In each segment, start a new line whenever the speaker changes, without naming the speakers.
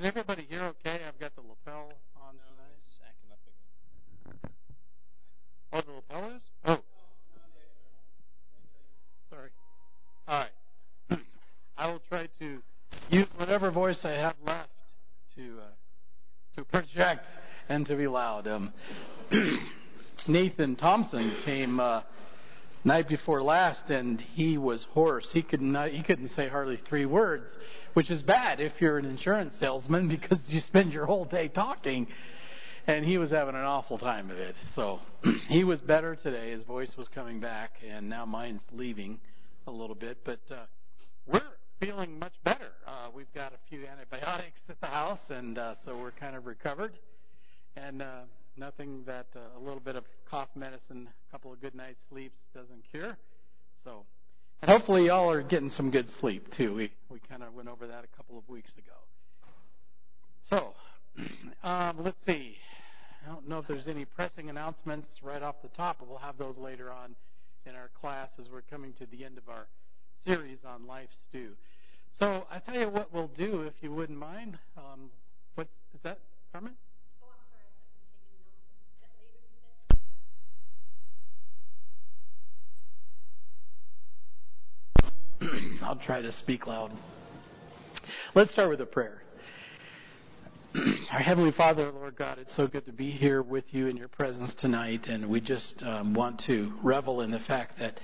everybody hear okay? I've got the lapel on tonight.
It's acting up again.
Oh, the lapel is? Oh. Sorry. All right. I will try to use whatever voice I have left to project and to be loud. Nathan Thompson came night before last, and he was hoarse. He couldn't say hardly 3 words, which is bad if you're an insurance salesman because you spend your whole day talking. And he was having an awful time of it. So he was better today. His voice was coming back, and now mine's leaving a little bit. But we're feeling much better. We've got a few antibiotics at the house, and so we're kind of recovered. And nothing that a little bit of cough medicine, a couple of good nights' sleeps doesn't cure. So, and hopefully y'all are getting some good sleep too. We kind of went over that a couple of weeks ago. So, let's see. I don't know if there's any pressing announcements right off the top, but we'll have those later on in our class as we're coming to the end of our series on Life Stew. So I tell you what we'll do, if you wouldn't mind. Is that Carmen?
Oh, I'm sorry. I thought you were taking announcements. Is that later, you said?
I'll try to speak loud. Let's start with a prayer. Our Heavenly Father, Lord God, it's so good to be here with you in your presence tonight, and we just want to revel in the fact that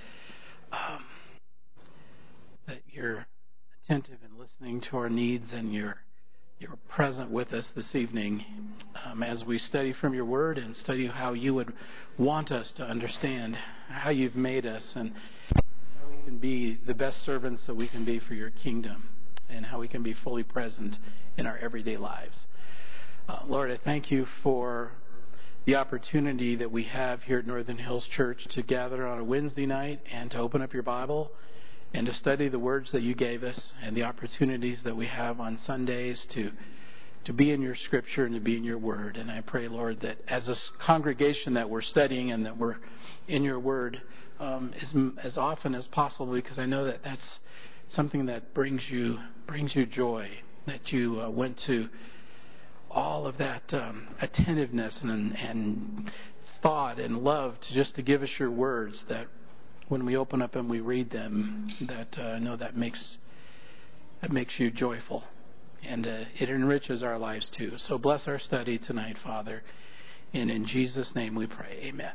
you're attentive and listening to our needs, and you're present with us this evening as we study from your Word and study how you would want us to understand how you've made us and how we can be the best servants that we can be for your kingdom and how we can be fully present in our everyday lives. Lord, I thank you for the opportunity that we have here at Northern Hills Church to gather on a Wednesday night and to open up your Bible and to study the words that you gave us and the opportunities that we have on Sundays to be in your Scripture and to be in your Word. And I pray, Lord, that as a congregation that we're studying and that we're in your Word as often as possible, because I know that that's something that brings you joy, that you went to all of that attentiveness and thought and love just to give us your words, that when we open up and we read them, that I know that makes you joyful, and it enriches our lives too. So bless our study tonight, Father, and in Jesus' name we pray. Amen.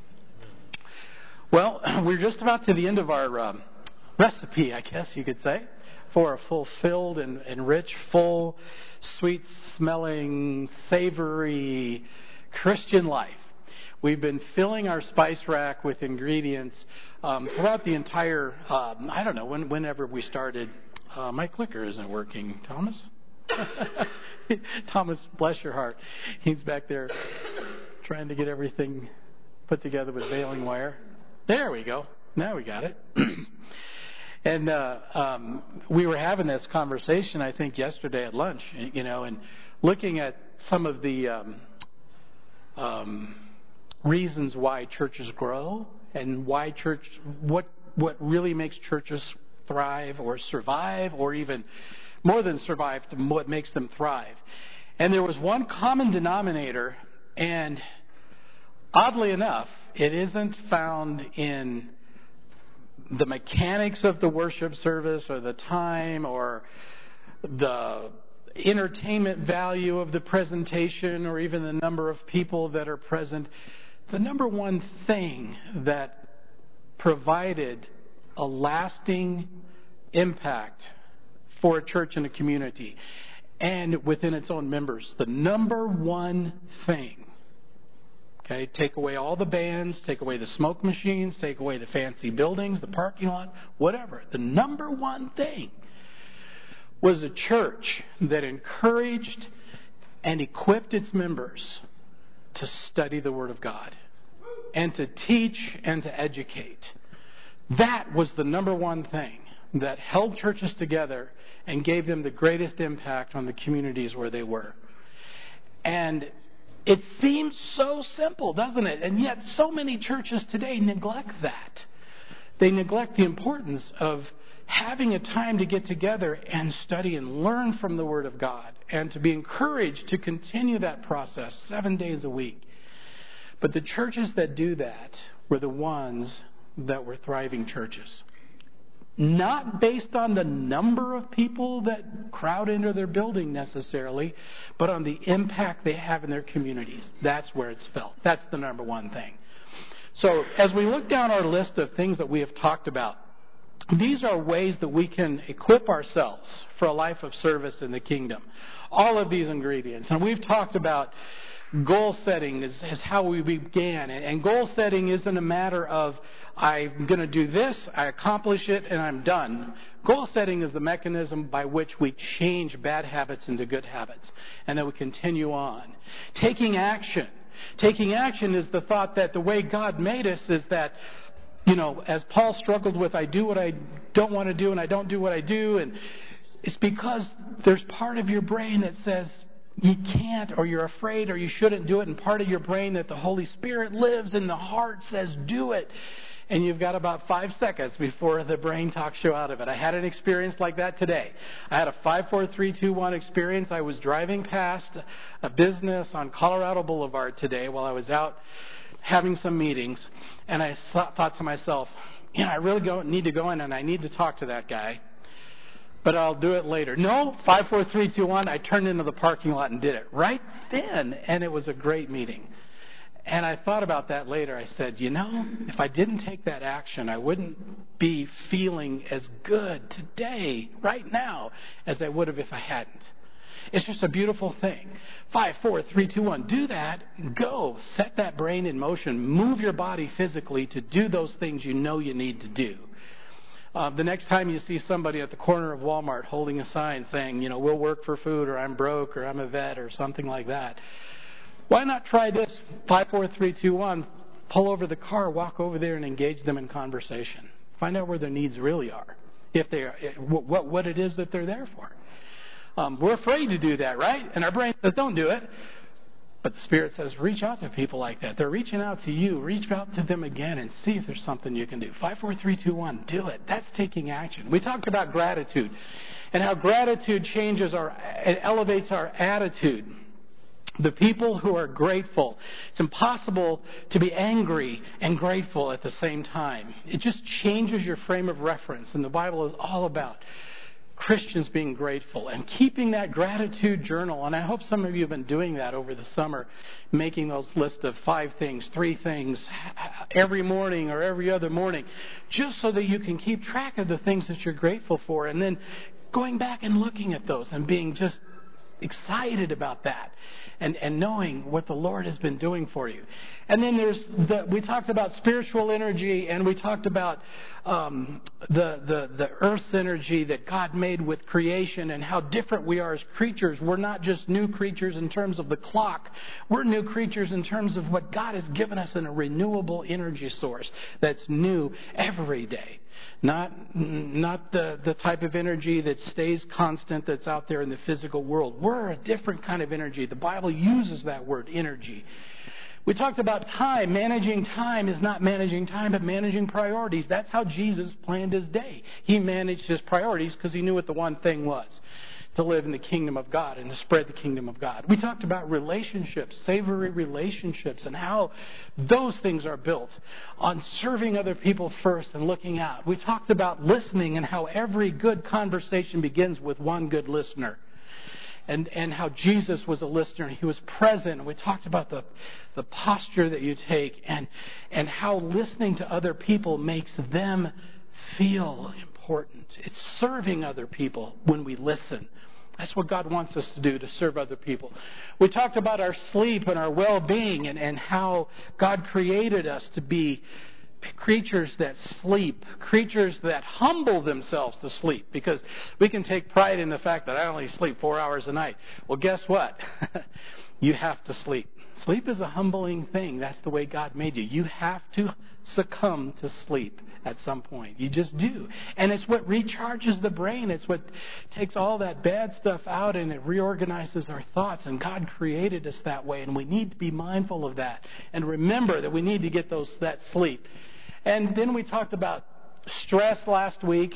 Well, we're just about to the end of our recipe, I guess you could say, for a fulfilled and rich, full, sweet-smelling, savory Christian life. We've been filling our spice rack with ingredients throughout the entire, I don't know, whenever we started. My clicker isn't working. Thomas? Thomas, bless your heart. He's back there trying to get everything put together with baling wire. There we go. Now we got it. And we were having this conversation, I think, yesterday at lunch, and looking at some of the reasons why churches grow and why what really makes churches thrive or survive, or even more than survive, what makes them thrive. And there was one common denominator, and oddly enough, it isn't found in the mechanics of the worship service or the time or the entertainment value of the presentation or even the number of people that are present. The number one thing that provided a lasting impact for a church and a community and within its own members, the number one thing, okay, take away all the bands, take away the smoke machines, take away the fancy buildings, the parking lot, whatever. The number one thing was a church that encouraged and equipped its members to study the Word of God and to teach and to educate. That was the number one thing that held churches together and gave them the greatest impact on the communities where they were. And it seems so simple, doesn't it? And yet so many churches today neglect that. They neglect the importance of having a time to get together and study and learn from the Word of God and to be encouraged to continue that process 7 days a week. But the churches that do that were the ones that were thriving churches. Not based on the number of people that crowd into their building necessarily, but on the impact they have in their communities. That's where it's felt. That's the number one thing. So as we look down our list of things that we have talked about, these are ways that we can equip ourselves for a life of service in the kingdom. All of these ingredients. And we've talked about goal setting is how we began. And goal setting isn't a matter of, I'm going to do this, I accomplish it, and I'm done. Goal setting is the mechanism by which we change bad habits into good habits. And then we continue on. Taking action. Taking action is the thought that the way God made us is that, as Paul struggled with, I do what I don't want to do and I don't do what I do. And it's because there's part of your brain that says you can't, or you're afraid, or you shouldn't do it. And part of your brain that the Holy Spirit lives in the heart says do it. And you've got about 5 seconds before the brain talks you out of it. I had an experience like that today. I had a 5, 4, 3, 2, 1 experience. I was driving past a business on Colorado Boulevard today while I was out having some meetings. And I thought to myself, I really need to go in and I need to talk to that guy. But I'll do it later. No, 5, 4, 3, 2, 1. I turned into the parking lot and did it right then. And it was a great meeting. And I thought about that later. I said, if I didn't take that action, I wouldn't be feeling as good today, right now, as I would have if I hadn't. It's just a beautiful thing. 5, 4, 3, 2, 1. Do that. Go. Set that brain in motion. Move your body physically to do those things you know you need to do. The next time you see somebody at the corner of Walmart holding a sign saying, we'll work for food, or I'm broke, or I'm a vet, or something like that, why not try this? 5, 4, 3, 2, 1. Pull over the car, walk over there, and engage them in conversation. Find out where their needs really are, if they are, what it is that they're there for. We're afraid to do that, right? And our brain says, don't do it. But the Spirit says, reach out to people like that. They're reaching out to you. Reach out to them again and see if there's something you can do. 5, 4, 3, 2, 1. Do it. That's taking action. We talked about gratitude and how gratitude it elevates our attitude. The people who are grateful, it's impossible to be angry and grateful at the same time. It just changes your frame of reference. And the Bible is all about Christians being grateful and keeping that gratitude journal. And I hope some of you have been doing that over the summer, making those lists of 5 things, 3 things every morning or every other morning, just so that you can keep track of the things that you're grateful for. And then going back and looking at those and being just excited about that. And knowing what the Lord has been doing for you. And then we talked about spiritual energy, and we talked about the earth's energy that God made with creation and how different we are as creatures. We're not just new creatures in terms of the clock. We're new creatures in terms of what God has given us in a renewable energy source that's new every day. Not the type of energy that stays constant that's out there in the physical world. We're a different kind of energy. The Bible uses that word, energy. We talked about time. Managing time is not managing time, but managing priorities. That's how Jesus planned his day. He managed his priorities because he knew what the one thing was: to live in the kingdom of God and to spread the kingdom of God. We talked about relationships, savory relationships, and how those things are built on serving other people first and looking out. We talked about listening and how every good conversation begins with one good listener. And how Jesus was a listener and he was present. We talked about the posture that you take and how listening to other people makes them feel important. It's serving other people when we listen. That's what God wants us to do, to serve other people. We talked about our sleep and our well-being and how God created us to be creatures that sleep, creatures that humble themselves to sleep, because we can take pride in the fact that I only sleep 4 hours a night. Well, guess what? You have to sleep. Sleep is a humbling thing. That's the way God made you. You have to succumb to sleep at some point. You just do. And it's what recharges the brain. It's what takes all that bad stuff out and it reorganizes our thoughts. And God created us that way. And we need to be mindful of that. And remember that we need to get that sleep. And then we talked about stress last week.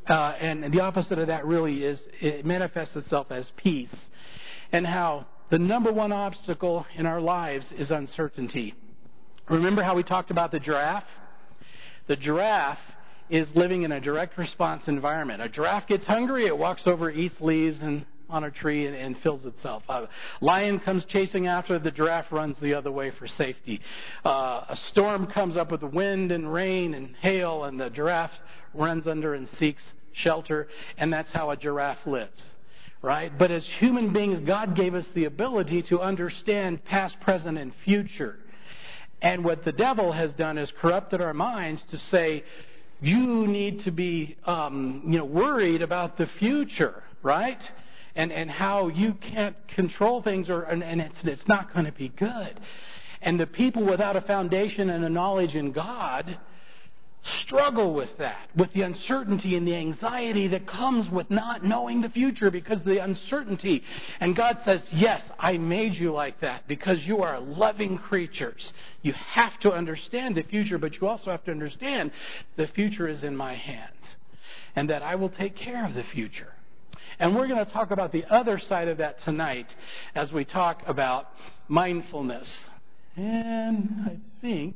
And the opposite of that really is, it manifests itself as peace. And how the number one obstacle in our lives is uncertainty. Remember how we talked about the giraffe? The giraffe is living in a direct response environment. A giraffe gets hungry, it walks over, eats leaves and on a tree and fills itself. A lion comes chasing after, the giraffe runs the other way for safety. A storm comes up with wind and rain and hail, and the giraffe runs under and seeks shelter, and that's how a giraffe lives. Right? But as human beings, God gave us the ability to understand past, present, and future. And what the devil has done is corrupted our minds to say, you need to be worried about the future, right? And how you can't control things, and it's not going to be good. And the people without a foundation and a knowledge in God struggle with that, with the uncertainty and the anxiety that comes with not knowing the future because of the uncertainty. And God says, yes, I made you like that because you are loving creatures. You have to understand the future, but you also have to understand the future is in my hands and that I will take care of the future. And we're going to talk about the other side of that tonight as we talk about mindfulness. And I think...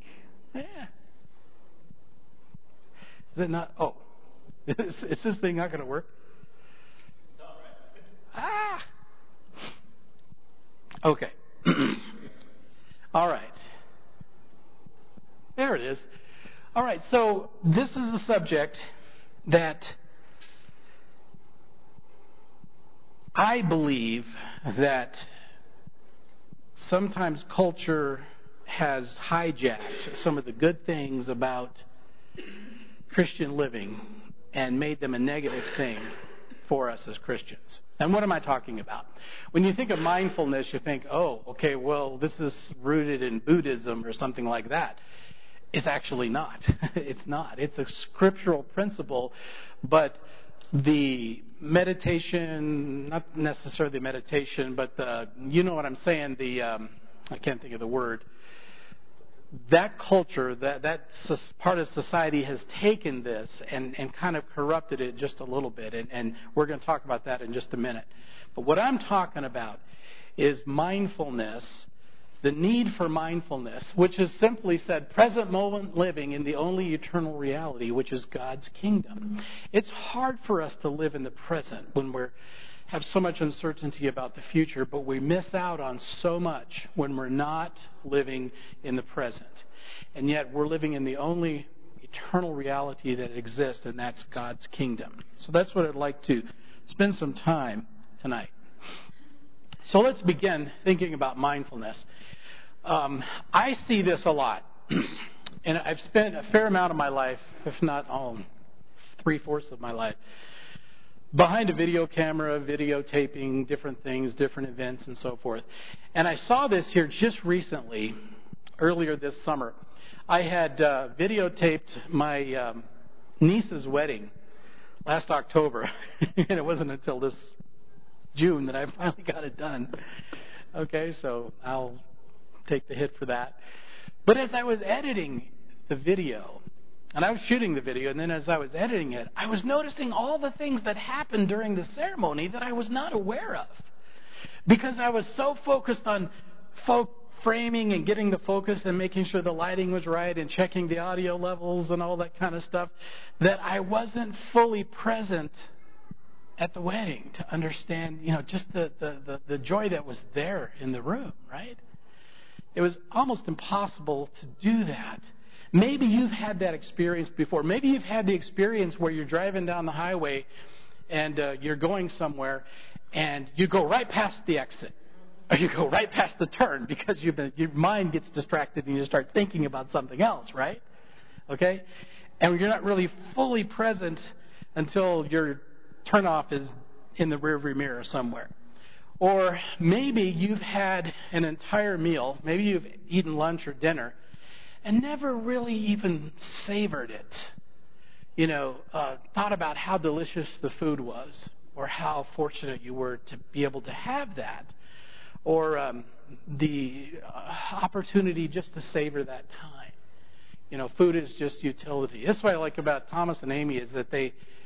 Is it not? Oh. Is this thing not going to work?
It's all right.
Okay. All right. There it is. All right. So this is a subject that I believe that sometimes culture has hijacked some of the good things about Christian living and made them a negative thing for us as Christians. And what am I talking about? When you think of mindfulness, you think, oh, okay, well, this is rooted in Buddhism or something like that. It's actually not. It's not. It's a scriptural principle, but the meditation, not necessarily meditation, but you know what I'm saying, I can't think of the word. That culture, that part of society has taken this and kind of corrupted it just a little bit. And we're going to talk about that in just a minute. But what I'm talking about is mindfulness, the need for mindfulness, which is simply said, present moment living in the only eternal reality, which is God's kingdom. It's hard for us to live in the present when we have so much uncertainty about the future, but we miss out on so much when we're not living in the present. And yet we're living in the only eternal reality that exists, and that's God's kingdom. So that's what I'd like to spend some time tonight. So let's begin thinking about mindfulness. I see this a lot. And I've spent a fair amount of my life, if not all, 3/4 of my life, behind a video camera, videotaping different things, different events, and so forth. And I saw this here just recently, earlier this summer. I had videotaped my niece's wedding last October, and it wasn't until this June that I finally got it done. Okay, so I'll take the hit for that. But as I was editing the video, and I was shooting the video, and then as I was editing it, I was noticing all the things that happened during the ceremony that I was not aware of. Because I was so focused on framing and getting the focus and making sure the lighting was right and checking the audio levels and all that kind of stuff, that I wasn't fully present at the wedding to understand, just the joy that was there in the room, right? It was almost impossible to do that. Maybe you've had that experience before. Maybe you've had the experience where you're driving down the highway and you're going somewhere and you go right past the exit. Or you go right past the turn because your mind gets distracted and you start thinking about something else, right? Okay? And you're not really fully present until your turnoff is in the rearview mirror somewhere. Or maybe you've had an entire meal, maybe you've eaten lunch or dinner, and never really even savored it. Thought about how delicious the food was, or how fortunate you were to be able to have that, or the opportunity just to savor that time. Food is just utility. That's what I like about Thomas and Amy is that they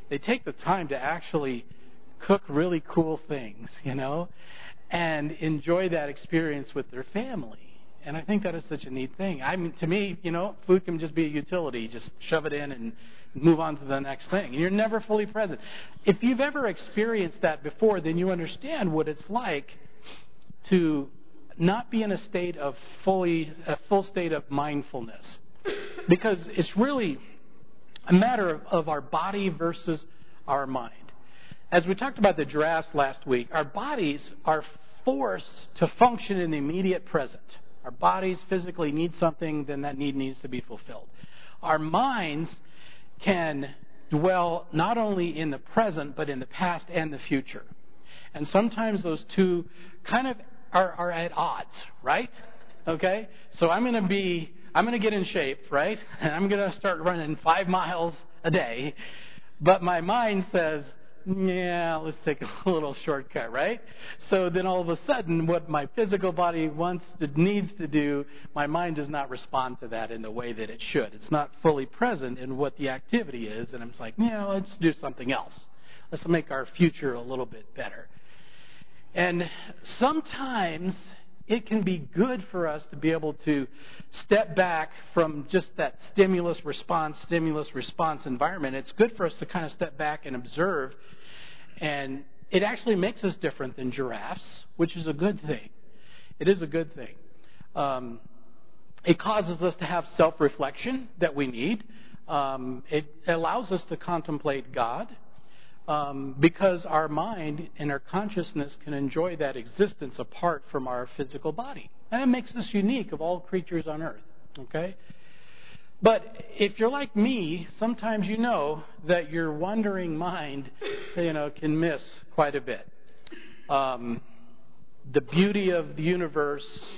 they take the time to actually cook really cool things, and enjoy that experience with their family. And I think that is such a neat thing. I mean, to me, food can just be a utility. Just shove it in and move on to the next thing. And you're never fully present. If you've ever experienced that before, then you understand what it's like to not be in a full state of mindfulness. Because it's really a matter of our body versus our mind. As we talked about the giraffes last week, our bodies are forced to function in the immediate present. Our bodies physically need something, then that need needs to be fulfilled. Our minds can dwell not only in the present, but in the past and the future. And sometimes those two kind of are at odds, right? Okay? So I'm going to get in shape, right? And I'm going to start running 5 miles a day. But my mind says, yeah, let's take a little shortcut, right? So then all of a sudden, what my physical body needs to do, my mind does not respond to that in the way that it should. It's not fully present in what the activity is, and I'm just like, let's do something else. Let's make our future a little bit better. And sometimes it can be good for us to be able to step back from just that stimulus response environment. It's good for us to kind of step back and observe. And it actually makes us different than giraffes, which is a good thing. It is a good thing. It causes us to have self-reflection that we need. It allows us to contemplate God. Because our mind and our consciousness can enjoy that existence apart from our physical body. And it makes us unique of all creatures on earth. Okay? But if you're like me, sometimes you know that your wandering mind, can miss quite a bit. The beauty of the universe,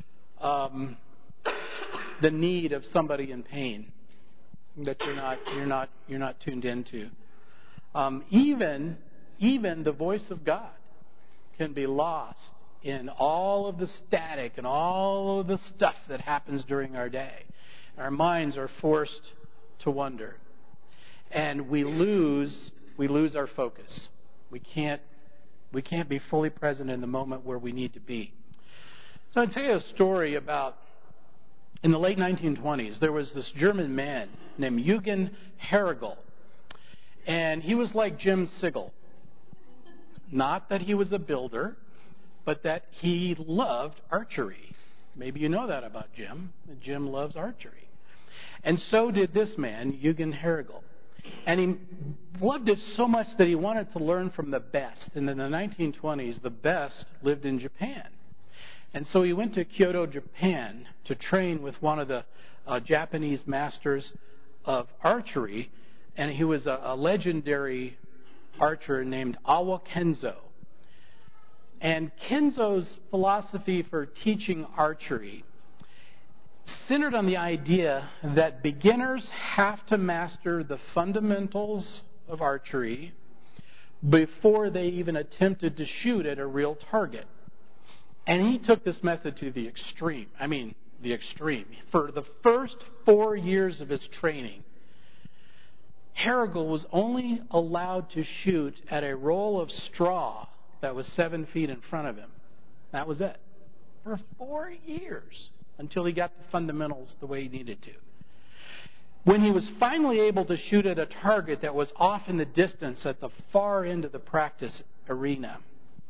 the need of somebody in pain that you're not tuned into. Even the voice of God can be lost in all of the static and all of the stuff that happens during our day. Our minds are forced to wander, and we lose our focus. We can't be fully present in the moment where we need to be. So I'll tell you a story about in the late 1920s. There was this German man named Eugen Herrigel. And he was like Jim Sigel. Not that he was a builder, but that he loved archery. Maybe you know that about Jim. Jim loves archery. And so did this man, Eugen Herrigel. And he loved it so much that he wanted to learn from the best. And in the 1920s, the best lived in Japan. And so he went to Kyoto, Japan, to train with one of the Japanese masters of archery. And he was a legendary archer named Awa Kenzo. And Kenzo's philosophy for teaching archery centered on the idea that beginners have to master the fundamentals of archery before they even attempted to shoot at a real target. And he took this method to the extreme. I mean, the extreme. For the first 4 years of his training, Herrigel was only allowed to shoot at a roll of straw that was 7 feet in front of him. That was it. For 4 years, until he got the fundamentals the way he needed to. When he was finally able to shoot at a target that was off in the distance at the far end of the practice arena,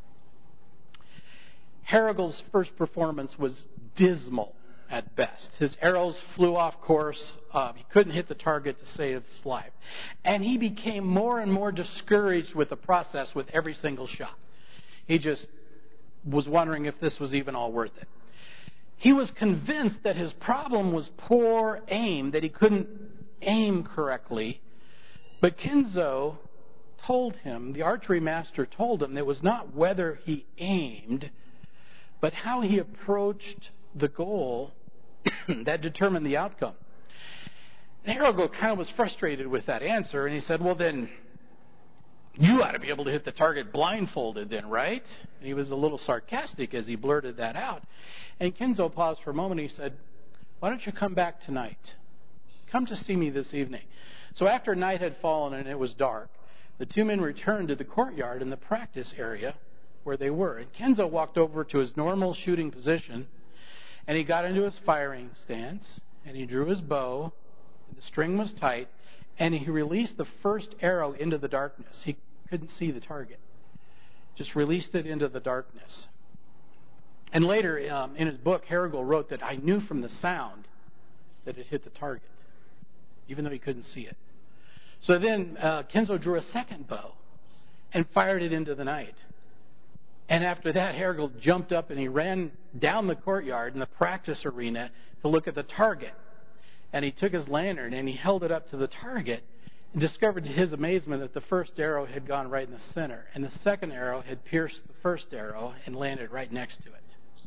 Herrigel's first performance was dismal at best. His arrows flew off course. He couldn't hit the target to save his life. And he became more and more discouraged with the process with every single shot. He just was wondering if this was even all worth it. He was convinced that his problem was poor aim, that he couldn't aim correctly. But Kenzo told him, the archery master told him, that it was not whether he aimed, but how he approached the goal that determined the outcome. And Herrigel kind of was frustrated with that answer, and he said, well then, you ought to be able to hit the target blindfolded then, right? And he was a little sarcastic as he blurted that out. And Kenzo paused for a moment, and he said, why don't you come back tonight? Come to see me this evening. So after night had fallen and it was dark, The two men returned to the courtyard in the practice area where they were. And Kenzo walked over to his normal shooting position, and he got into his firing stance, and he drew his bow. The string was tight, and he released the first arrow into the darkness. He couldn't see the target. Just released it into the darkness. And later, in his book, Herrigel wrote that I knew from the sound that it hit the target, even though he couldn't see it. So then Kenzo drew a second bow and fired it into the night. And after that, Herrigel jumped up and he ran down the courtyard in the practice arena to look at the target. And he took his lantern and he held it up to the target and discovered to his amazement that the first arrow had gone right in the center. And the second arrow had pierced the first arrow and landed right next to it.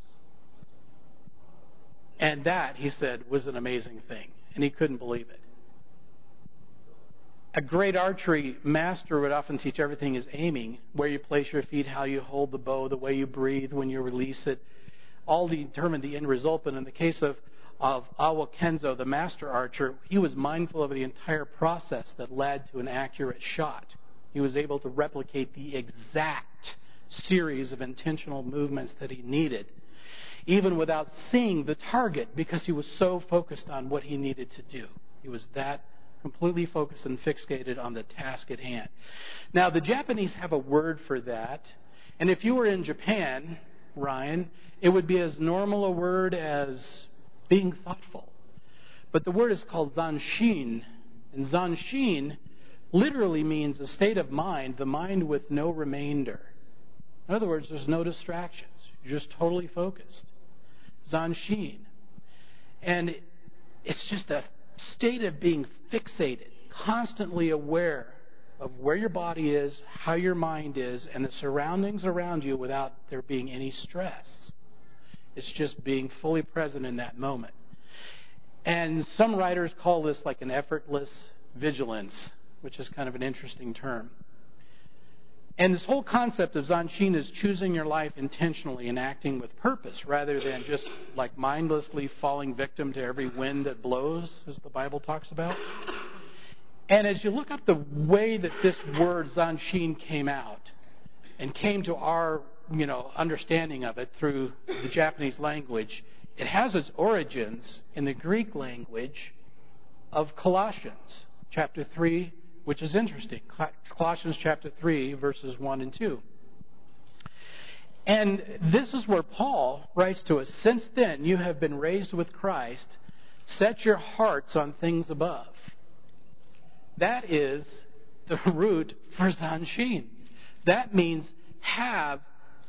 And that, he said, was an amazing thing. And he couldn't believe it. A great archery master would often teach everything is aiming, where you place your feet, how you hold the bow, the way you breathe when you release it, all determine the end result. But in the case of Awa Kenzo, the master archer, he was mindful of the entire process that led to an accurate shot. He was able to replicate the exact series of intentional movements that he needed, even without seeing the target, because he was so focused on what he needed to do. He was that completely focused and fixated on the task at hand. Now, the Japanese have a word for that, and if you were in Japan, Ryan, it would be as normal a word as being thoughtful. But the word is called zanshin, and zanshin literally means a state of mind, the mind with no remainder. In other words, there's no distractions. You're just totally focused. Zanshin. And it's just a state of being fixated, constantly aware of where your body is, how your mind is, and the surroundings around you without there being any stress. It's just being fully present in that moment. And some writers call this like an effortless vigilance, which is kind of an interesting term. And this whole concept of zanshin is choosing your life intentionally and acting with purpose rather than just like mindlessly falling victim to every wind that blows, as the Bible talks about. And as you look up the way that this word zanshin came out and came to our understanding of it through the Japanese language, it has its origins in the Greek language of Colossians chapter 3, which is interesting. Colossians chapter 3, verses 1 and 2. And this is where Paul writes to us, "Since then you have been raised with Christ, set your hearts on things above." That is the root for zanshin. That means have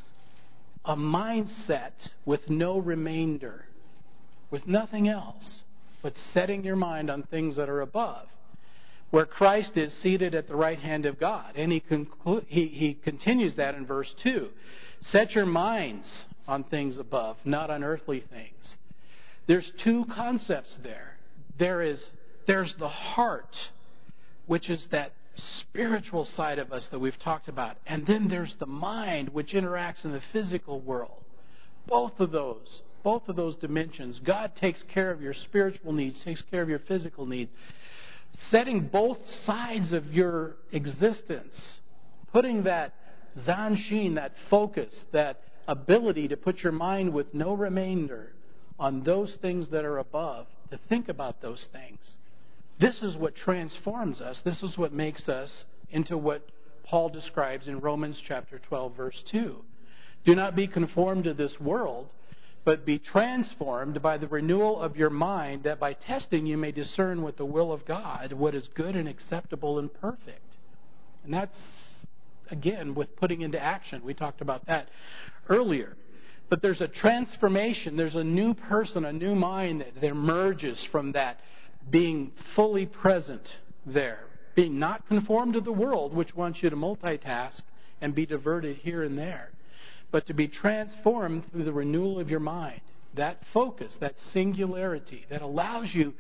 a mindset with no remainder, with nothing else, but setting your mind on things that are above, where Christ is seated at the right hand of God. And he continues that in verse 2. Set your minds on things above, not on earthly things. There's two concepts there. There's the heart, which is that spiritual side of us that we've talked about. And then there's the mind, which interacts in the physical world. Both of those dimensions. God takes care of your spiritual needs, takes care of your physical needs. Setting both sides of your existence, putting that zanshin, that focus, that ability to put your mind with no remainder on those things that are above, to think about those things. This is what transforms us. This is what makes us into what Paul describes in Romans chapter 12, verse 2. Do not be conformed to this world, but be transformed by the renewal of your mind, that by testing you may discern what the will of God, what is good and acceptable and perfect. And that's, again, with putting into action. We talked about that earlier. But there's a transformation. There's a new person, a new mind that emerges from that being fully present there. Being not conformed to the world, which wants you to multitask and be diverted here and there. But to be transformed through the renewal of your mind. That focus, that singularity that allows you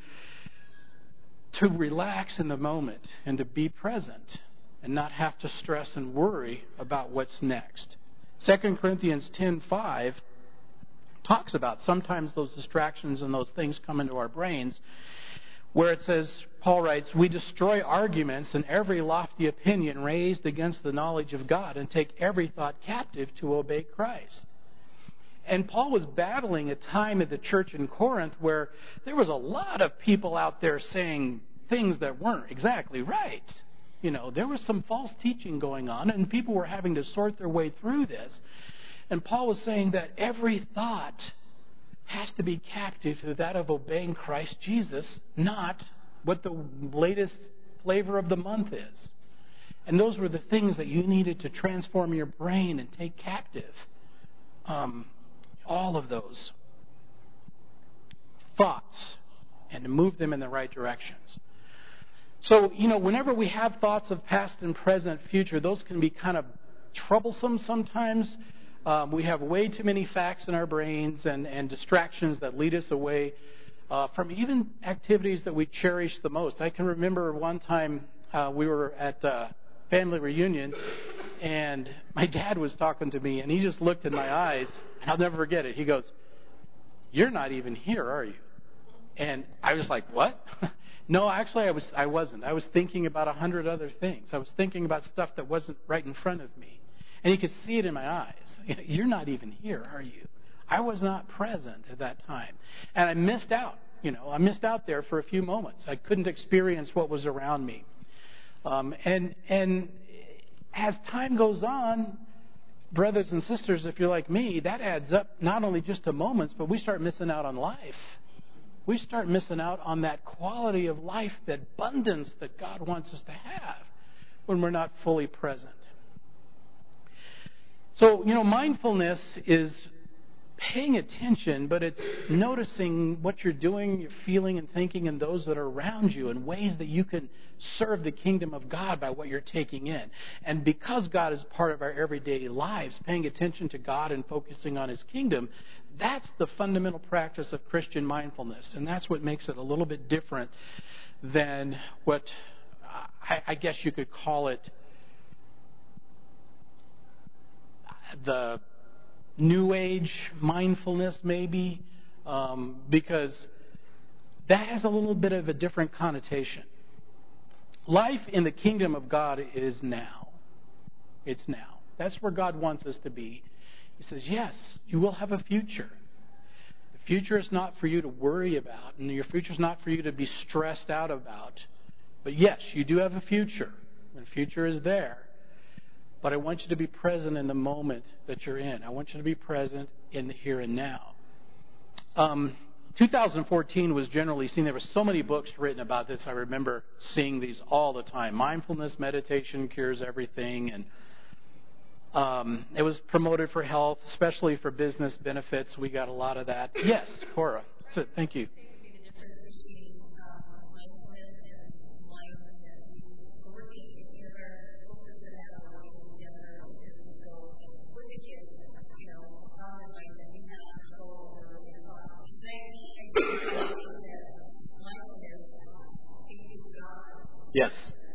to relax in the moment and to be present and not have to stress and worry about what's next. 2 Corinthians 10:5 talks about sometimes those distractions and those things come into our brains. where it says, Paul writes, we destroy arguments and every lofty opinion raised against the knowledge of God and take every thought captive to obey Christ. And Paul was battling a time at the church in Corinth where there was a lot of people out there saying things that weren't exactly right. There was some false teaching going on, and people were having to sort their way through this. And Paul was saying that every thought has to be captive to that of obeying Christ Jesus, not what the latest flavor of the month is. And those were the things that you needed to transform your brain and take captive. All of those thoughts, and to move them in the right directions. So, whenever we have thoughts of past and present, future, those can be kind of troublesome sometimes. We have way too many facts in our brains and distractions that lead us away from even activities that we cherish the most. I can remember one time we were at a family reunion, and my dad was talking to me, and he just looked in my eyes, and I'll never forget it. He goes, "You're not even here, are you?" And I was like, "What?" No, actually, I wasn't. I was thinking about 100 other things. I was thinking about stuff that wasn't right in front of me. And he could see it in my eyes. "You're not even here, are you?" I was not present at that time. And I missed out. I missed out there for a few moments. I couldn't experience what was around me. And as time goes on, brothers and sisters, if you're like me, that adds up not only just to moments, but we start missing out on life. We start missing out on that quality of life, that abundance that God wants us to have when we're not fully present. So, mindfulness is paying attention, but it's noticing what you're doing, you're feeling and thinking, and those that are around you in ways that you can serve the kingdom of God by what you're taking in. And because God is part of our everyday lives, paying attention to God and focusing on His kingdom, that's the fundamental practice of Christian mindfulness. And that's what makes it a little bit different than what I guess you could call it the New Age mindfulness, maybe, because that has a little bit of a different connotation. Life in the kingdom of God is now. It's now. That's where God wants us to be. He says, yes, you will have a future. The future is not for you to worry about, and your future is not for you to be stressed out about. But yes, you do have a future. The future is there. But I want you to be present in the moment that you're in. I want you to be present in the here and now. 2014 was generally seen. There were so many books written about this. I remember seeing these all the time. Mindfulness, meditation cures everything. And it was promoted for health, especially for business benefits. We got a lot of that. Yes, Cora. So, thank you. Yes.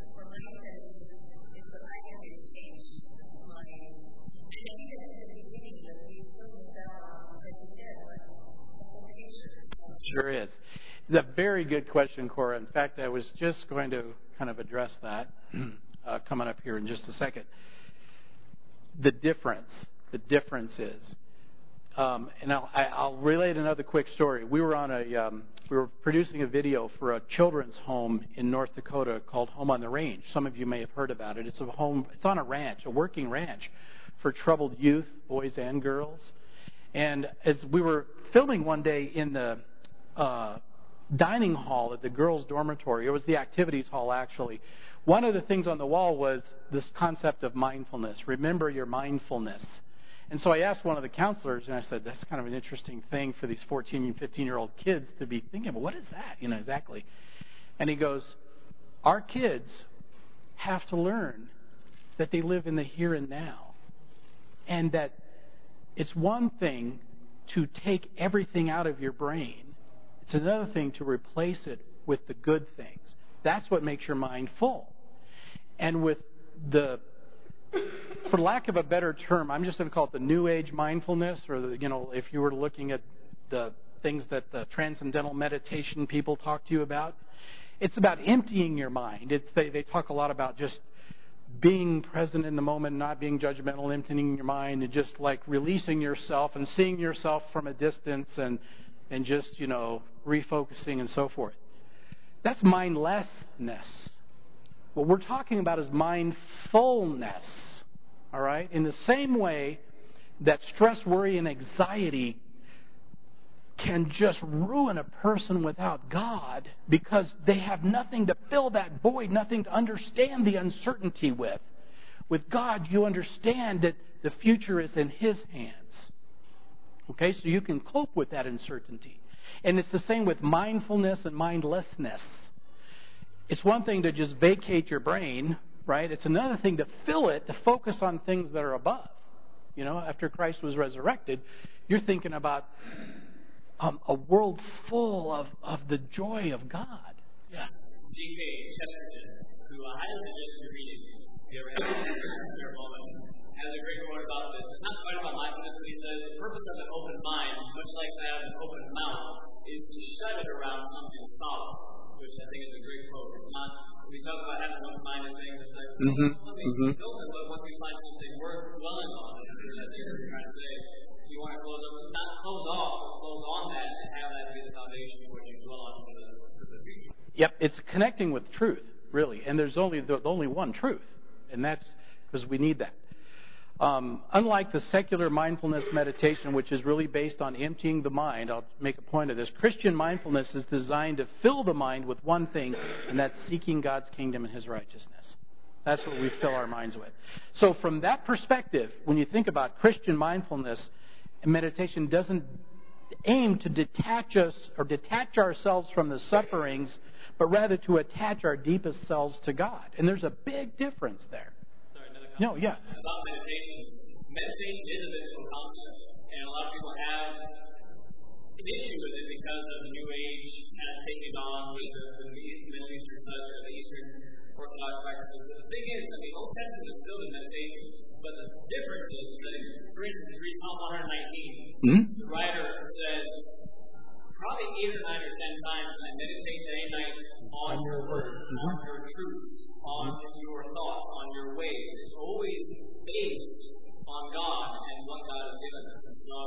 Sure is. It's a very good question, Cora. In fact, I was just going to kind of address that coming up here in just a second. The difference is, and I'll relate another quick story. We were producing a video for a children's home in North Dakota called Home on the Range. Some of you may have heard about it. It's on a ranch, a working ranch for troubled youth, boys and girls. And as we were filming one day in the dining hall at the girls' dormitory, it was the activities hall actually, one of the things on the wall was this concept of mindfulness. Remember your mindfulness. And so I asked one of the counselors, and I said, that's kind of an interesting thing for these 14 and 15-year-old kids to be thinking about. What is that? Exactly. And he goes, our kids have to learn that they live in the here and now. And that it's one thing to take everything out of your brain. It's another thing to replace it with the good things. That's what makes your mind full. And with for lack of a better term, I'm just going to call it the New Age mindfulness, or if you were looking at the things that the transcendental meditation people talk to you about, It's about emptying your mind. They talk a lot about just being present in the moment, not being judgmental, emptying your mind, and just like releasing yourself and seeing yourself from a distance and just, refocusing and so forth. That's mindlessness. What we're talking about is mindfulness. All right? In the same way that stress, worry, and anxiety can just ruin a person without God because they have nothing to fill that void, nothing to understand the uncertainty with. With God, you understand that the future is in His hands. Okay, so you can cope with that uncertainty. And it's the same with mindfulness and mindlessness. It's one thing to just vacate your brain, right? It's another thing to fill it, to focus on things that are above. After Christ was resurrected, you're thinking about a world full of the joy of God. Yeah.
G.K. Chesterton, who I highly suggest you reading if you ever have a spare moment, has a great quote about this. It's not quite about mindfulness, but he says the purpose of an open mind, much like that of an open mouth, is to shut it around something solid, which I think is a great quote. It's not, we talk about having an open mind and things, it's like, let me build it, but once we find something worth dwelling on, I think that's what you're trying to say. You want to close up, not close off, but close on that and have that be the foundation of what you dwell on for the future.
Yep, it's connecting with truth, really. And there's only one truth, and that's because we need that. Unlike the secular mindfulness meditation, which is really based on emptying the mind, I'll make a point of this, Christian mindfulness is designed to fill the mind with one thing, and that's seeking God's kingdom and His righteousness. That's what we fill our minds with. So from that perspective, when you think about Christian mindfulness, meditation doesn't aim to detach us or detach ourselves from the sufferings, but rather to attach our deepest selves to God. And there's a big difference there.
Sorry, another comment.
No, yeah.
About meditation. Meditation is a biblical concept, and a lot of people have an issue with it because of the New Age kind of taking on with the Middle Eastern side or the Eastern Orthodox practices. But the thing is, Old Testament is still in meditation. But the difference is that, for instance, you read Psalm 119, the writer says, probably 8 or 9 or 10 times, I meditate day and night on your word, on your truths, on your thoughts, on your ways. It's always based on God and what God has given us. And so,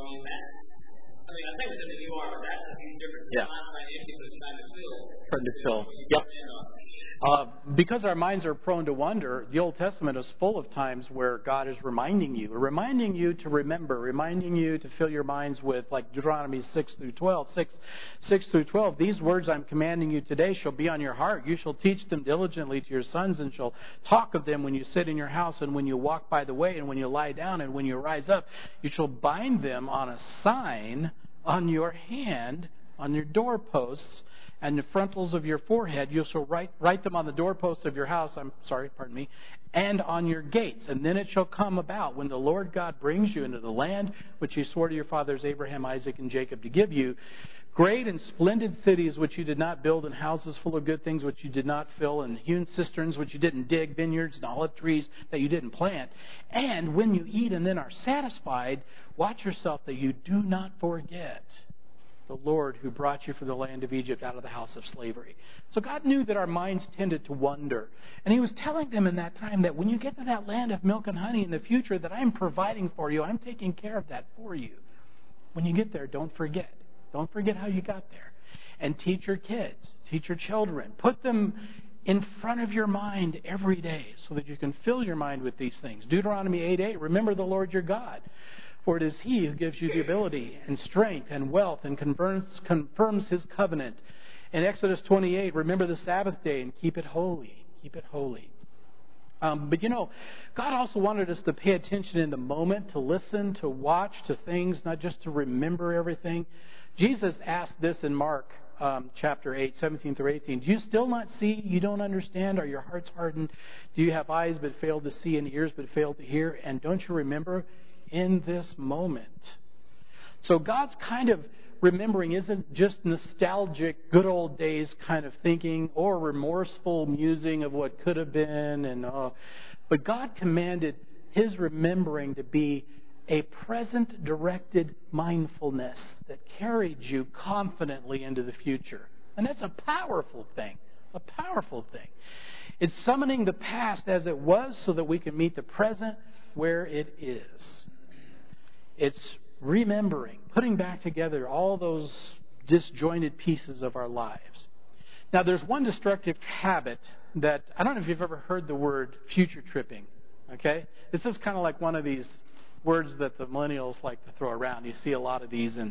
I say within the you are, but that's a huge difference. It's not trying to empty, but it's trying to fill.
Trying to fill. Yep. Because our minds are prone to wonder, the Old Testament is full of times where God is reminding you to remember, reminding you to fill your minds with, like Deuteronomy 6 through 12. These words I'm commanding you today shall be on your heart. You shall teach them diligently to your sons and shall talk of them when you sit in your house and when you walk by the way and when you lie down and when you rise up. You shall bind them on a sign on your hand, on your doorposts, and the frontals of your forehead. You shall write them on the doorposts of your house, and on your gates. And then it shall come about when the Lord God brings you into the land which He swore to your fathers Abraham, Isaac, and Jacob to give you, great and splendid cities which you did not build, and houses full of good things which you did not fill, and hewn cisterns which you didn't dig, vineyards and olive trees that you didn't plant. And when you eat and then are satisfied, watch yourself that you do not forget the Lord who brought you from the land of Egypt out of the house of slavery. So God knew that our minds tended to wander. And He was telling them in that time that when you get to that land of milk and honey in the future, that I'm providing for you. I'm taking care of that for you. When you get there, don't forget. Don't forget how you got there. And teach your kids, teach your children. Put them in front of your mind every day so that you can fill your mind with these things. Deuteronomy 8:8, remember the Lord your God. For it is He who gives you the ability and strength and wealth and confirms His covenant. In Exodus 28, remember the Sabbath day and keep it holy. Keep it holy. But God also wanted us to pay attention in the moment, to listen, to watch, to things, not just to remember everything. Jesus asked this in Mark chapter 8, 17 through 18. Do you still not see? You don't understand? Are your hearts hardened? Do you have eyes but fail to see and ears but fail to hear? And don't you remember in this moment? So God's kind of remembering isn't just nostalgic, good old days kind of thinking or remorseful musing of what could have been. But God commanded His remembering to be a present-directed mindfulness that carried you confidently into the future. And that's a powerful thing. A powerful thing. It's summoning the past as it was so that we can meet the present where it is. It's remembering, putting back together all those disjointed pieces of our lives. Now, there's one destructive habit that, I don't know if you've ever heard the word future tripping. Okay? This is kind of like one of these words that the millennials like to throw around. You see a lot of these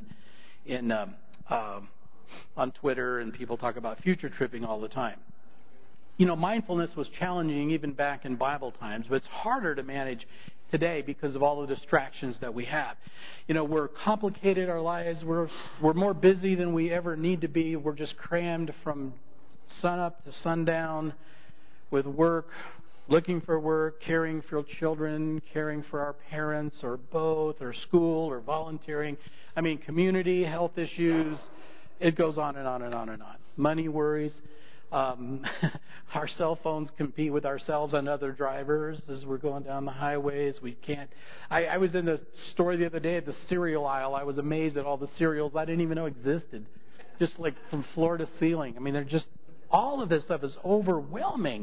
on Twitter, and people talk about future tripping all the time. You know, mindfulness was challenging even back in Bible times, but it's harder to manage today because of all the distractions that we have. You know, we're complicated, our lives. We're more busy than we ever need to be. We're just crammed from sunup to sundown with work, looking for work, caring for children, caring for our parents, or both, or school, or volunteering. I mean, community, health issues. It goes on and on and on and on. Money worries. Our cell phones compete with ourselves and other drivers as we're going down the highways. We can't. I was in the store the other day at the cereal aisle. I was amazed at all the cereals I didn't even know existed, just like from floor to ceiling. I mean, they're just, all of this stuff is overwhelming.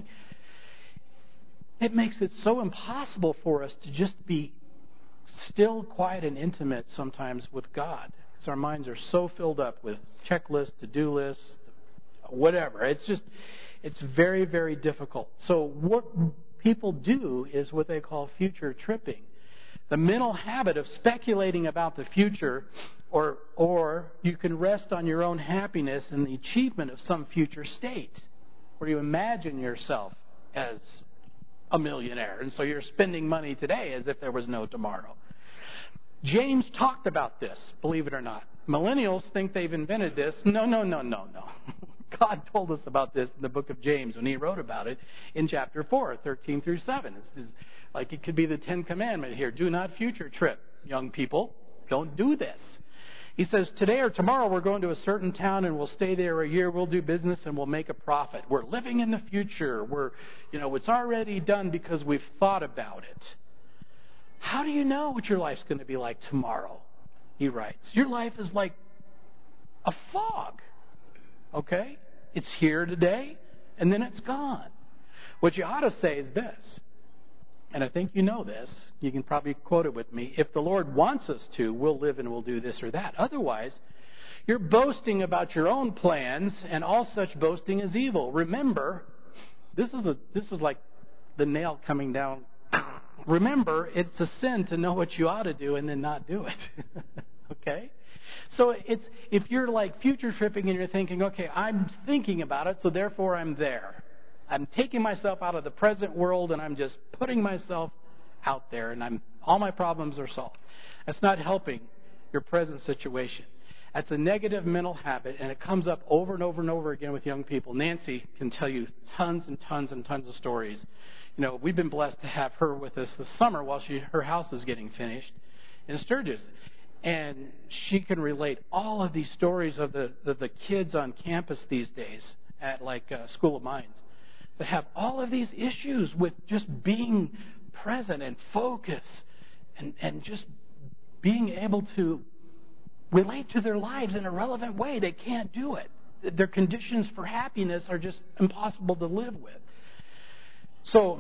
It makes it so impossible for us to just be still, quiet, and intimate sometimes with God, because our minds are so filled up with checklists, to-do lists, whatever. It's very, very difficult. So what people do is what they call future tripping. The mental habit of speculating about the future, or you can rest on your own happiness and the achievement of some future state, where you imagine yourself as a millionaire, and so you're spending money today as if there was no tomorrow. James talked about this, believe it or not. Millennials think they've invented this. No. God told us about this in the book of James when he wrote about it in chapter 4, 13 through 7. It's like it could be the 10th commandment here. Do not future trip, young people. Don't do this. He says, today or tomorrow we're going to a certain town and we'll stay there a year. We'll do business and we'll make a profit. We're living in the future. It's already done because we've thought about it. How do you know what your life's going to be like tomorrow? He writes. Your life is like a fog. Okay? It's here today, and then it's gone. What you ought to say is this, and I think you know this. You can probably quote it with me. If the Lord wants us to, we'll live and we'll do this or that. Otherwise, you're boasting about your own plans, and all such boasting is evil. Remember, this is like the nail coming down. Remember, it's a sin to know what you ought to do and then not do it. Okay? So if you're like future tripping and you're thinking, okay, I'm thinking about it, so therefore I'm there. I'm taking myself out of the present world and I'm just putting myself out there and all my problems are solved. That's not helping your present situation. That's a negative mental habit, and it comes up over and over and over again with young people. Nancy can tell you tons and tons and tons of stories. You know, we've been blessed to have her with us this summer while her house is getting finished in Sturgis. And she can relate all of these stories of the kids on campus these days at School of Mines that have all of these issues with just being present and focus and just being able to relate to their lives in a relevant way. They can't do it. Their conditions for happiness are just impossible to live with. So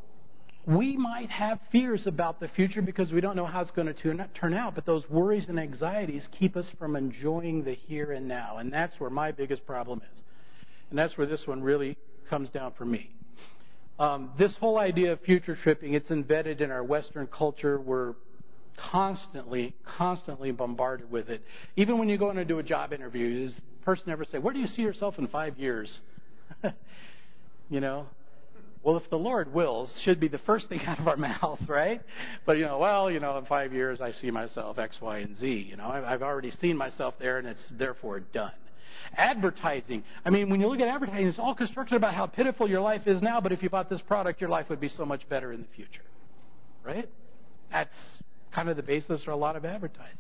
we might have fears about the future because we don't know how it's going to turn out, but those worries and anxieties keep us from enjoying the here and now, and that's where my biggest problem is. And that's where this one really comes down for me. This whole idea of future tripping, it's embedded in our Western culture. We're constantly bombarded with it. Even when you go in and do a job interview, does the person ever say, where do you see yourself in 5 years? You know? Well, if the Lord wills, should be the first thing out of our mouth, right? But, in 5 years I see myself X, Y, and Z. I've already seen myself there, and it's therefore done. Advertising. I mean, when you look at advertising, it's all constructed about how pitiful your life is now, but if you bought this product, your life would be so much better in the future. Right? That's kind of the basis for a lot of advertising.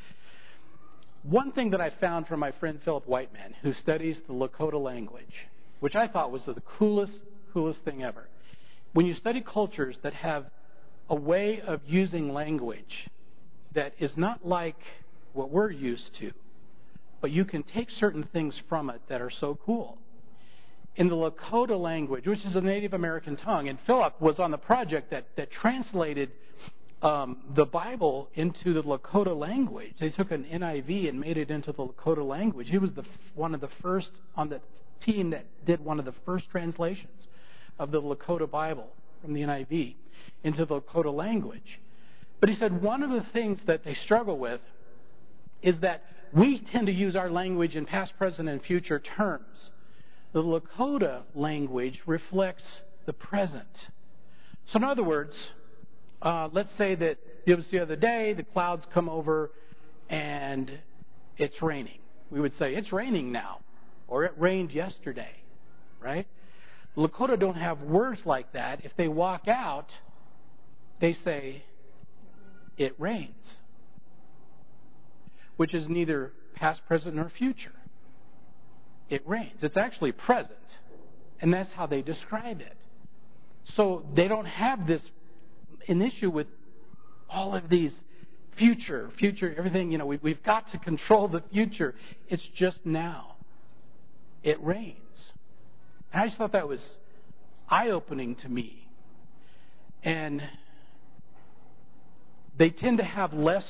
One thing that I found from my friend Philip Whiteman, who studies the Lakota language, which I thought was the coolest thing ever. When you study cultures that have a way of using language that is not like what we're used to, but you can take certain things from it that are so cool. in the Lakota language, which is a Native American tongue. And Philip was on the project that translated the Bible into the Lakota language. They took an NIV and made it into the Lakota language. He was one of the first on the team that did one of the first translations of the Lakota Bible from the NIV into the Lakota language. But he said one of the things that they struggle with is that we tend to use our language in past, present, and future terms. The Lakota language reflects the present. So in other words, let's say that it was the other day, the clouds come over and it's raining. We would say, it's raining now, or it rained yesterday, right? Lakota don't have words like that. If they walk out, they say, it rains, which is neither past, present, nor future. It rains. It's actually present, and that's how they describe it. So they don't have an issue with all of these future, everything. We've got to control the future. It's just now. It rains. And I just thought that was eye-opening to me. And they tend to have less,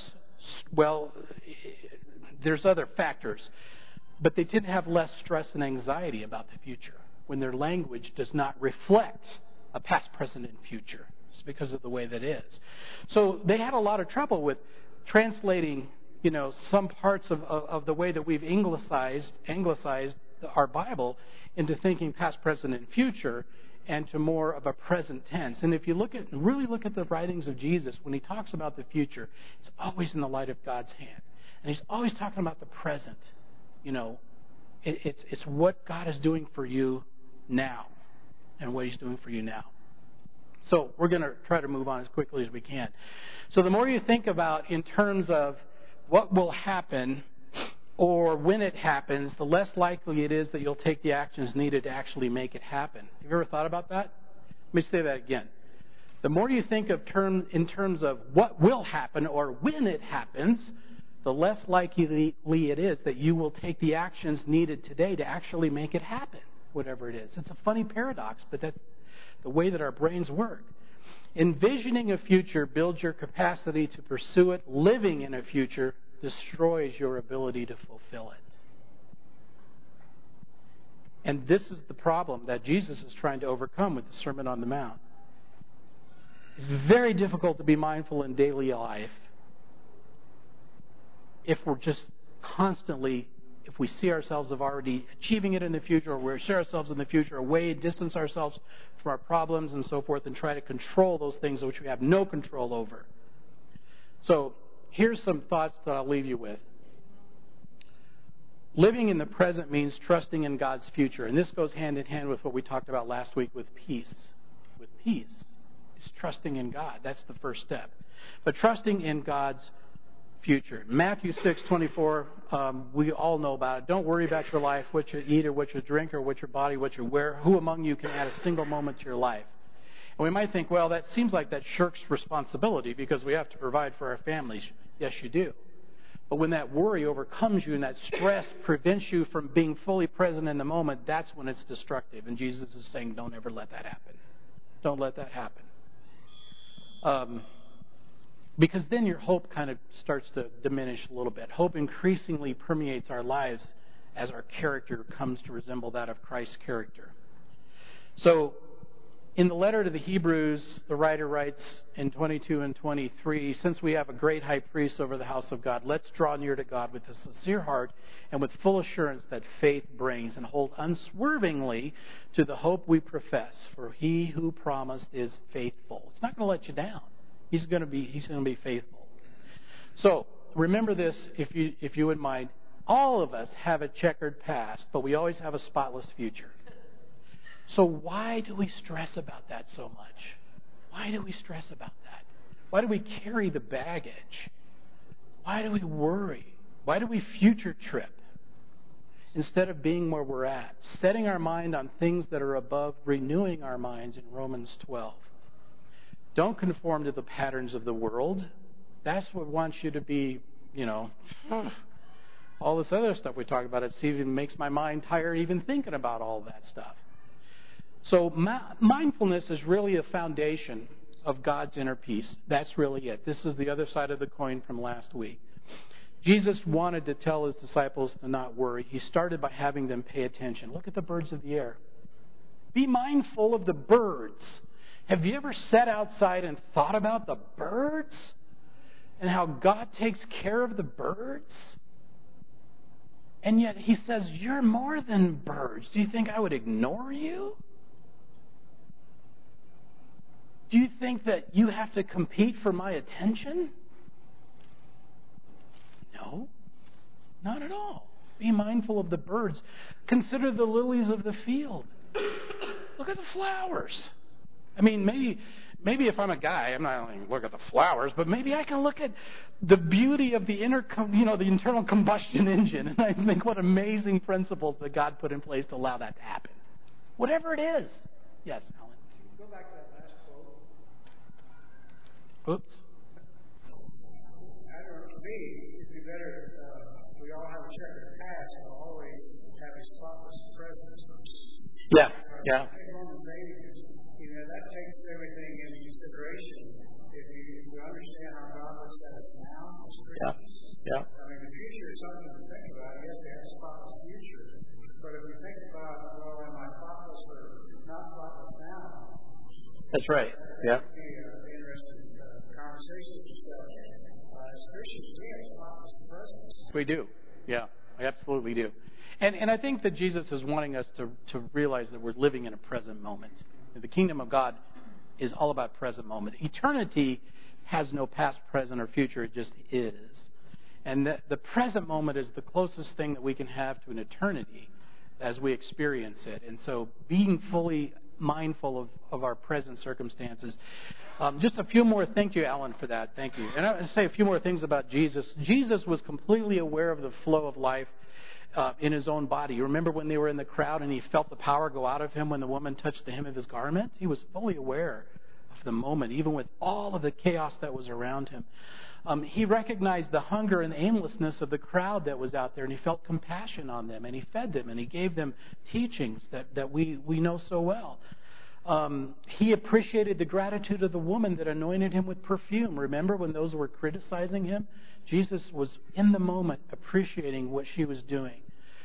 there's other factors, but they tend to have less stress and anxiety about the future when their language does not reflect a past, present, and future. It's because of the way that is. So they had a lot of trouble with translating, some parts of the way that we've anglicized our Bible into thinking past, present, and future, and to more of a present tense. And if you really look at the writings of Jesus, when he talks about the future, it's always in the light of God's hand. And he's always talking about the present. It's what God is doing for you now and what he's doing for you now. So we're going to try to move on as quickly as we can. So the more you think about in terms of what will happen or when it happens, the less likely it is that you'll take the actions needed to actually make it happen. Have you ever thought about that? Let me say that again. The more you think of in terms of what will happen or when it happens, the less likely it is that you will take the actions needed today to actually make it happen, whatever it is. It's a funny paradox, but that's the way that our brains work. Envisioning a future builds your capacity to pursue it. Living in a future destroys your ability to fulfill it. And this is the problem that Jesus is trying to overcome with the Sermon on the Mount. It's very difficult to be mindful in daily life if we're just constantly, if we see ourselves as already achieving it in the future, or we see ourselves in the future away, distance ourselves from our problems and so forth, and try to control those things which we have no control over. So here's some thoughts that I'll leave you with. Living in the present means trusting in God's future. And this goes hand in hand with what we talked about last week with peace. With peace is trusting in God. That's the first step. But trusting in God's future. Matthew 6:24, we all know about it. Don't worry about your life, what you eat or what you drink or what your body, what you wear. Who among you can add a single moment to your life? And we might think, well, that seems like that shirks responsibility because we have to provide for our families. Yes, you do. But when that worry overcomes you and that stress prevents you from being fully present in the moment, that's when it's destructive. And Jesus is saying, don't ever let that happen. Don't let that happen. Because then your hope kind of starts to diminish a little bit. Hope increasingly permeates our lives as our character comes to resemble that of Christ's character. So, in the letter to the Hebrews, the writer writes in 22 and 23, since we have a great high priest over the house of God, let's draw near to God with a sincere heart and with full assurance that faith brings, and hold unswervingly to the hope we profess. For he who promised is faithful. It's not going to let you down. He's going to be faithful. So remember this, if you wouldn't mind. All of us have a checkered past, but we always have a spotless future. So why do we stress about that so much? Why do we stress about that? Why do we carry the baggage? Why do we worry? Why do we future trip? Instead of being where we're at, setting our mind on things that are above, renewing our minds in Romans 12. Don't conform to the patterns of the world. That's what wants you to be, all this other stuff we talk about. It even makes my mind tired even thinking about all that stuff. So mindfulness is really a foundation of God's inner peace. That's really it. This is the other side of the coin from last week. Jesus wanted to tell his disciples to not worry. He started by having them pay attention. Look at the birds of the air. Be mindful of the birds. Have you ever sat outside and thought about the birds? And how God takes care of the birds? And yet he says, you're more than birds. Do you think I would ignore you? Do you think that you have to compete for my attention? No, not at all. Be mindful of the birds. Consider the lilies of the field. Look at the flowers. I mean, maybe if I'm a guy, I'm not going to look at the flowers, but maybe I can look at the beauty of the the internal combustion engine, and I think what amazing principles that God put in place to allow that to happen. Whatever it is. Yes, Alan.
Go back to that last quote.
Oops.
I don't know, to me, it'd be better, we all have a checkered past, but always have a spotless present.
Yeah, yeah.
Romans 8, that takes everything into consideration. If you understand how God looks at us now, as Christians,
yeah.
I mean, the future is something to think about. Yes, we have a spotless future. But if we think about, well, am I spotless or not spotless now?
That's right. Yeah.
That would be an interesting conversation with yourself. As Christians, we have a spotless presence.
We do. Yeah, I absolutely do. And I think that Jesus is wanting us to realize that we're living in a present moment. The kingdom of God is all about present moment. Eternity has no past, present, or future. It just is. And the present moment is the closest thing that we can have to an eternity as we experience it. And so being fully mindful of our present circumstances. Just a few more. Thank you, Alan, for that. Thank you. And I want to say a few more things about Jesus. Jesus was completely aware of the flow of life in his own body. You remember when they were in the crowd and he felt the power go out of him when the woman touched the hem of his garment? He was fully aware of the moment, even with all of the chaos that was around him. He recognized the hunger and aimlessness of the crowd that was out there, and he felt compassion on them, and he fed them, and he gave them teachings that we know so well. He appreciated the gratitude of the woman that anointed him with perfume. Remember when those were criticizing him? Jesus was in the moment appreciating what she was doing.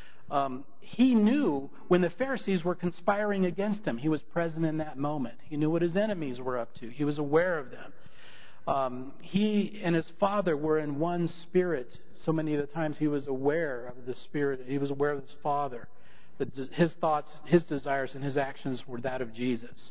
He knew when the Pharisees were conspiring against him. He was present in that moment. He knew what his enemies were up to. He was aware of them. He and his Father were in one spirit. So many of the times he was aware of the Spirit. He was aware of his Father. His thoughts, his desires, and his actions were that of Jesus.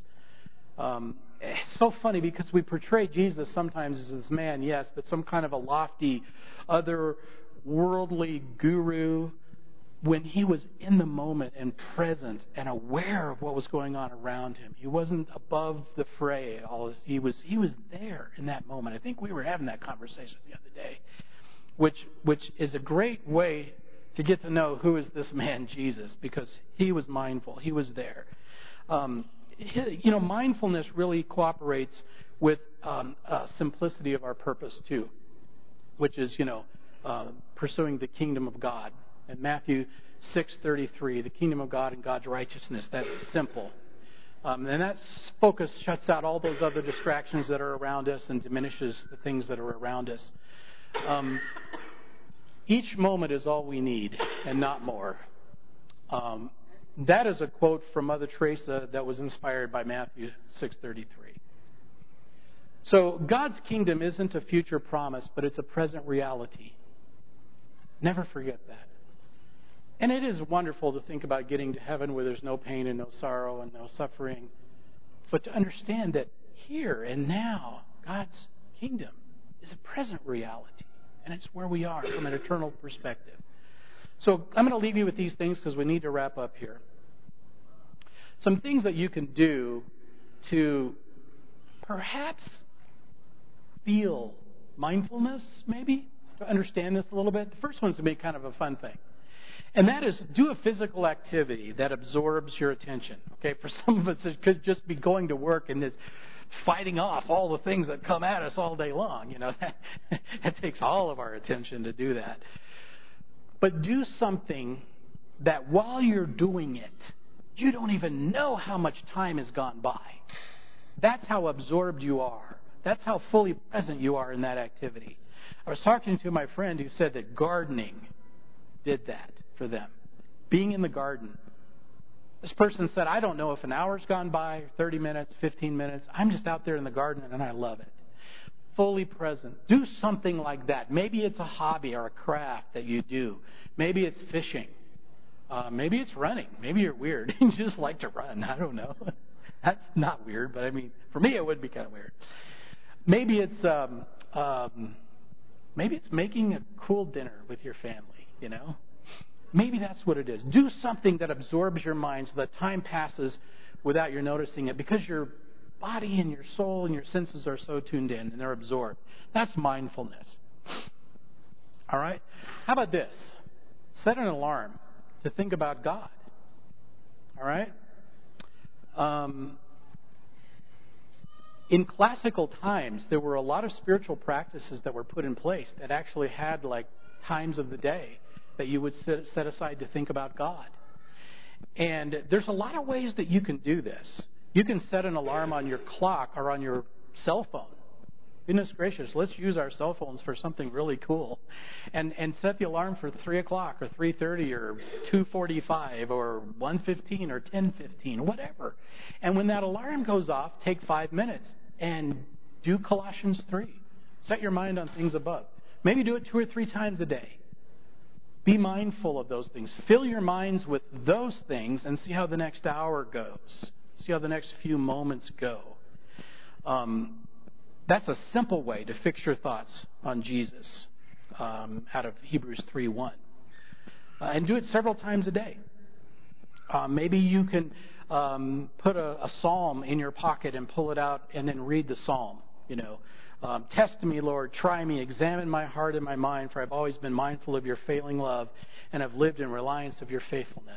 It's so funny because we portray Jesus sometimes as this man, yes, but some kind of a lofty, otherworldly guru. When he was in the moment and present and aware of what was going on around him, he wasn't above the fray. He was there in that moment. I think we were having that conversation the other day, which is a great way to get to know who is this man Jesus, because he was mindful. He was there. Mindfulness really cooperates with simplicity of our purpose too, which is pursuing the kingdom of God. In Matthew 6:33, the kingdom of God and God's righteousness. That's simple. And that focus shuts out all those other distractions that are around us and diminishes the things that are around us. Each moment is all we need and not more. That is a quote from Mother Teresa that was inspired by Matthew 6:33. So God's kingdom isn't a future promise, but it's a present reality. Never forget that. And it is wonderful to think about getting to heaven where there's no pain and no sorrow and no suffering. But to understand that here and now, God's kingdom is a present reality. And it's where we are from an eternal perspective. So I'm going to leave you with these things because we need to wrap up here. Some things that you can do to perhaps feel mindfulness, maybe, to understand this a little bit. The first one's to be kind of a fun thing. And that is, do a physical activity that absorbs your attention. Okay, for some of us, it could just be going to work and just fighting off all the things that come at us all day long. That takes all of our attention to do that. But do something that while you're doing it, you don't even know how much time has gone by. That's how absorbed you are. That's how fully present you are in that activity. I was talking to my friend who said that gardening did that for them. Being in the garden. This person said, I don't know if an hour's gone by, 30 minutes, 15 minutes. I'm just out there in the garden and I love it. Fully present. Do something like that. Maybe it's a hobby or a craft that you do. Maybe it's fishing. Maybe it's running. Maybe you're weird. You just like to run. I don't know. That's not weird, but I mean, for me it would be kind of weird. Maybe it's making a cool dinner with your family, you know. Maybe that's what it is. Do something that absorbs your mind so that time passes without you noticing it, because your body and your soul and your senses are so tuned in and they're absorbed. That's mindfulness. All right? How about this? Set an alarm to think about God. All right? In classical times, there were a lot of spiritual practices that were put in place that actually had like times of the day that you would set aside to think about God. And there's a lot of ways that you can do this. You can set an alarm on your clock or on your cell phone. Goodness gracious, let's use our cell phones for something really cool. And set the alarm for 3 o'clock or 3:30 or 2:45 or 1:15 or 10:15, whatever. And when that alarm goes off, take 5 minutes and do Colossians 3. Set your mind on things above. Maybe do it 2 or 3 times a day. Be mindful of those things. Fill your minds with those things and see how the next hour goes. See how the next few moments go. That's a simple way to fix your thoughts on Jesus out of Hebrews 3:1. And do it several times a day. Maybe you can put a psalm in your pocket and pull it out and then read the psalm. You know, test me, Lord, try me, examine my heart and my mind, for I've always been mindful of your failing love and have lived in reliance of your faithfulness.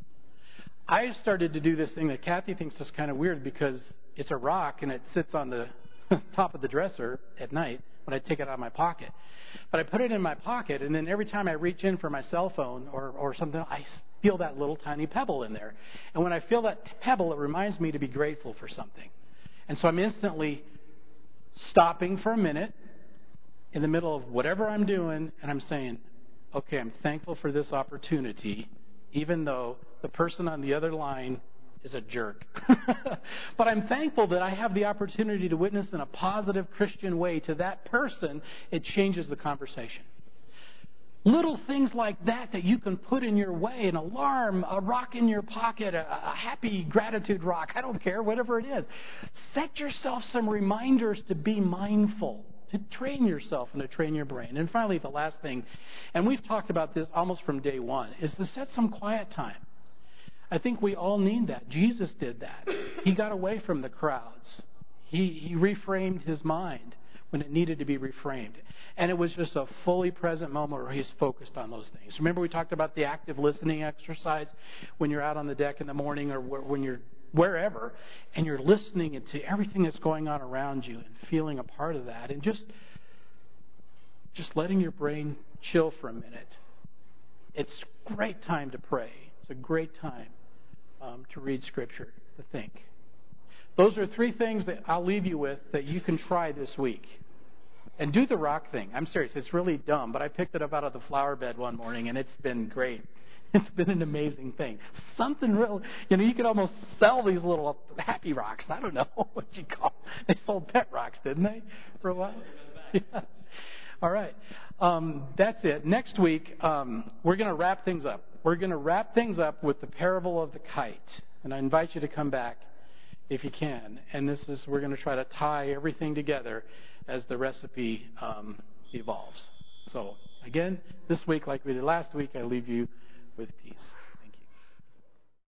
I started to do this thing that Kathy thinks is kind of weird because it's a rock and it sits on the top of the dresser at night when I take it out of my pocket. But I put it in my pocket, and then every time I reach in for my cell phone or something, I feel that little tiny pebble in there. And when I feel that pebble, it reminds me to be grateful for something. And so I'm instantly stopping for a minute in the middle of whatever I'm doing, and I'm saying, okay, I'm thankful for this opportunity, even though the person on the other line is a jerk. But I'm thankful that I have the opportunity to witness in a positive Christian way to that person. It changes the conversation. Little things like that you can put in your way, an alarm, a rock in your pocket, a happy gratitude rock, I don't care, whatever it is. Set yourself some reminders to be mindful, to train yourself and to train your brain. And finally, the last thing, and we've talked about this almost from day one, is to set some quiet time. I think we all need that. Jesus did that. He got away from the crowds. He reframed his mind when it needed to be reframed. And it was just a fully present moment where he's focused on those things. Remember we talked about the active listening exercise when you're out on the deck in the morning or when you're wherever, and you're listening to everything that's going on around you and feeling a part of that, and just letting your brain chill for a minute. It's a great time to pray. It's a great time to read Scripture, to think. Those are 3 things that I'll leave you with that you can try this week. And do the rock thing. I'm serious. It's really dumb, but I picked it up out of the flower bed one morning, and it's been great. It's been an amazing thing. Something real, you could almost sell these little happy rocks. I don't know what you call them. They sold pet rocks, didn't they, for a while? Yeah. All right. That's it. Next week, we're going to wrap things up. We're going to wrap things up with the parable of the kite. And I invite you to come back if you can. And we're going to try to tie everything together as the recipe evolves. So, again, this week, like we did last week, I leave you with peace.